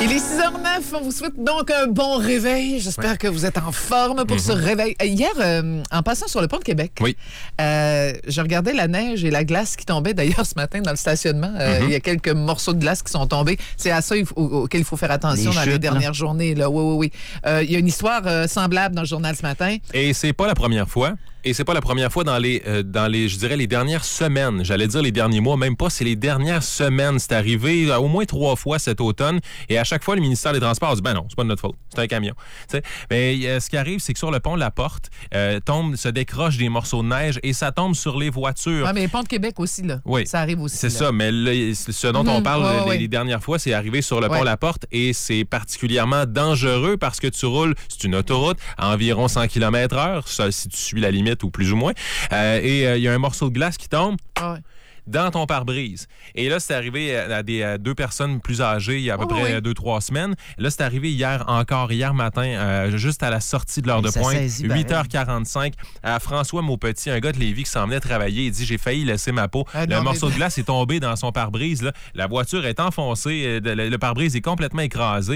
Il est 6h09, on vous souhaite donc un bon réveil. J'espère que vous êtes en forme pour ce réveil. Hier, en passant sur le pont de Québec, je regardais la neige et la glace qui tombaient d'ailleurs ce matin dans le stationnement. Il y a quelques morceaux de glace qui sont tombés. C'est à ça auquel il faut faire attention dans les dernières journées. Là. Oui. Il y a une histoire semblable dans le journal ce matin. Et c'est pas la première fois. Et c'est pas la première fois dans les, je dirais, les dernières semaines. J'allais dire les derniers mois, même pas, c'est les dernières semaines. C'est arrivé au moins 3 fois cet automne. Et à chaque fois, le ministère des Transports dit, ben non, c'est pas de notre faute. C'est un camion. T'sais? Mais ce qui arrive, c'est que sur le pont, la porte se décroche des morceaux de neige et ça tombe sur les voitures. Ah, mais le pont de Québec aussi, là. Oui. Ça arrive aussi. C'est ça. Mais là, ce dont on parle les dernières fois, c'est arrivé sur le pont La Porte et c'est particulièrement dangereux parce que tu roules, c'est une autoroute, à environ 100 km/h, ça, si tu suis la limite ou plus ou moins. Et il y a un morceau de glace qui tombe dans ton pare-brise. Et là, c'est arrivé à 2 personnes plus âgées il y a à peu près 2-3 semaines. Là, c'est arrivé hier matin, juste à la sortie de l'heure de pointe, 8h45, à François Maupetit, un gars de Lévis qui s'en venait travailler. Il dit, j'ai failli laisser ma peau. Le morceau de glace est tombé dans son pare-brise. Là. La voiture est enfoncée, le pare-brise est complètement écrasé.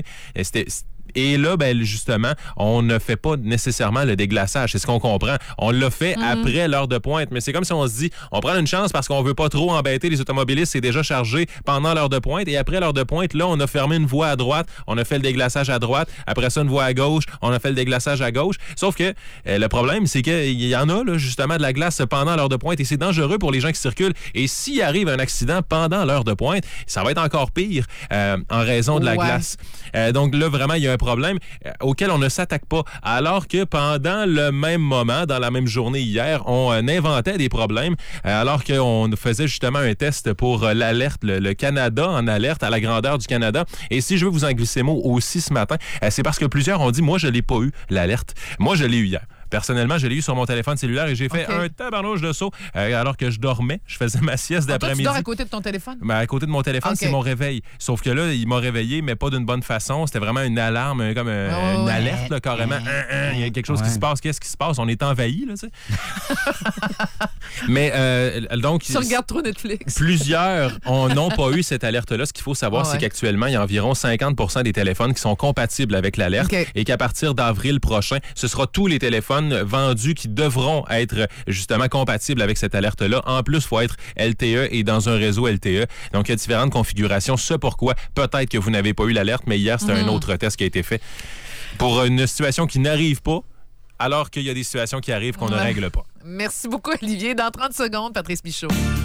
Et là, ben justement, on ne fait pas nécessairement le déglaçage. C'est ce qu'on comprend. On l'a fait après l'heure de pointe. Mais c'est comme si on se dit, on prend une chance parce qu'on veut pas trop embêter les automobilistes. C'est déjà chargé pendant l'heure de pointe. Et après l'heure de pointe, là, on a fermé une voie à droite. On a fait le déglaçage à droite. Après ça, une voie à gauche. On a fait le déglaçage à gauche. Sauf que le problème, c'est qu'il y en a, là, justement, de la glace pendant l'heure de pointe. Et c'est dangereux pour les gens qui circulent. Et s'il arrive un accident pendant l'heure de pointe, ça va être encore pire en raison de la glace. Donc là, vraiment, il y a un problème auquel on ne s'attaque pas. Alors que pendant le même moment, dans la même journée hier, on inventait des problèmes alors qu'on faisait justement un test pour l'alerte, le Canada en alerte à la grandeur du Canada. Et si je veux vous en glisser mot aussi ce matin, c'est parce que plusieurs ont dit, moi, je l'ai pas eu, l'alerte. Moi, je l'ai eu hier. Personnellement, je l'ai eu sur mon téléphone cellulaire et j'ai fait un tabarnouche de saut alors que je dormais. Je faisais ma sieste d'après-midi. Tu dors à côté de ton téléphone? Ben, à côté de mon téléphone, c'est mon réveil. Sauf que là, il m'a réveillé, mais pas d'une bonne façon. C'était vraiment une alarme, comme une alerte, là, carrément. Il y a quelque chose qui se passe. Qu'est-ce qui se passe? On est envahi, là, tu sais. Mais donc... Tu regardes trop Netflix. Plusieurs n'ont pas eu cette alerte-là. Ce qu'il faut savoir, c'est qu'actuellement, il y a environ 50% des téléphones qui sont compatibles avec l'alerte et qu'à partir d'avril prochain, ce sera tous les téléphones vendus qui devront être justement compatibles avec cette alerte-là. En plus, il faut être LTE et dans un réseau LTE. Donc, il y a différentes configurations. Ce pourquoi, peut-être que vous n'avez pas eu l'alerte, mais hier, c'était un autre test qui a été fait pour une situation qui n'arrive pas, alors qu'il y a des situations qui arrivent qu'on ne règle pas. Merci beaucoup, Olivier. Dans 30 secondes, Patrice Michaud.